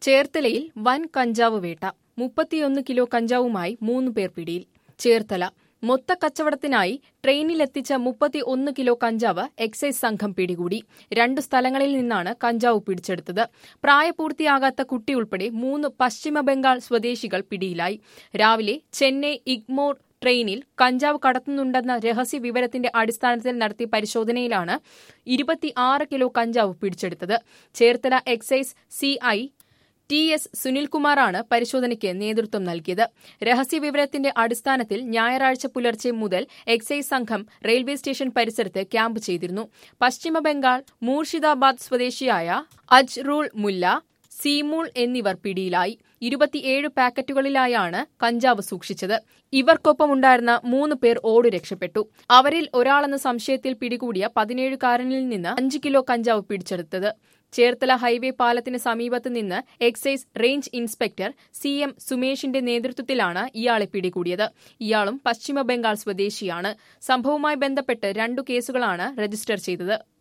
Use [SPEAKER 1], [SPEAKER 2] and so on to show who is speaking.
[SPEAKER 1] ചേർത്തലയിൽ വൻ കഞ്ചാവ് വേട്ട. 31 കിലോ കഞ്ചാവുമായി 3 പേർ പിടിയിൽ. ചേർത്തല മൊത്തക്കച്ചവടത്തിനായി ട്രെയിനിലെത്തിച്ച 31 കിലോ കഞ്ചാവ് എക്സൈസ് സംഘം പിടികൂടി. 2 സ്ഥലങ്ങളിൽ നിന്നാണ് കഞ്ചാവ് പിടിച്ചെടുത്തത്. പ്രായപൂർത്തിയാകാത്ത കുട്ടിയുൾപ്പെടെ 3 പശ്ചിമബംഗാൾ സ്വദേശികൾ പിടിയിലായി. രാവിലെ ചെന്നൈ ഇഗ്മോർ ട്രെയിനിൽ കഞ്ചാവ് കടത്തുന്നുണ്ടെന്ന രഹസ്യ വിവരത്തിന്റെ അടിസ്ഥാനത്തിൽ നടത്തിയ പരിശോധനയിലാണ് 26 കിലോ കഞ്ചാവ് പിടിച്ചെടുത്തത്. ചേർത്തല എക്സൈസ് CI TS സുനിൽകുമാറാണ് പരിശോധനയ്ക്ക് നേതൃത്വം നൽകിയത്. രഹസ്യവിവരത്തിന്റെ അടിസ്ഥാനത്തിൽ ഞായറാഴ്ച പുലർച്ചെ മുതൽ എക്സൈസ് സംഘം റെയിൽവേ സ്റ്റേഷൻ പരിസരത്ത് ക്യാമ്പ് ചെയ്തിരുന്നു. പശ്ചിമബംഗാൾ മൂർഷിദാബാദ് സ്വദേശിയായ അജ്റൂൾ മുല്ല, സീമൂൾ എന്നിവർ പിടിയിലായി. 27 പാക്കറ്റുകളിലായാണ് കഞ്ചാവ് സൂക്ഷിച്ചത്. ഇവർക്കൊപ്പമുണ്ടായിരുന്ന 3 പേർ ഓടി രക്ഷപ്പെട്ടു. അവരിൽ ഒരാളെന്ന സംശയത്തിൽ പിടികൂടിയ 17-കാരനിൽ നിന്ന് 5 കിലോ കഞ്ചാവ് പിടിച്ചെടുത്തത്. ചേർത്തല ഹൈവേ പാലത്തിന് സമീപത്ത് നിന്ന് എക്സൈസ് റേഞ്ച് ഇൻസ്പെക്ടർ CM സുമേഷിന്റെ നേതൃത്വത്തിലാണ് ഇയാളെ പിടികൂടിയത്. ഇയാളും പശ്ചിമബംഗാൾ സ്വദേശിയാണ്. സംഭവവുമായി ബന്ധപ്പെട്ട് 2 കേസുകളാണ് രജിസ്റ്റർ ചെയ്തത്.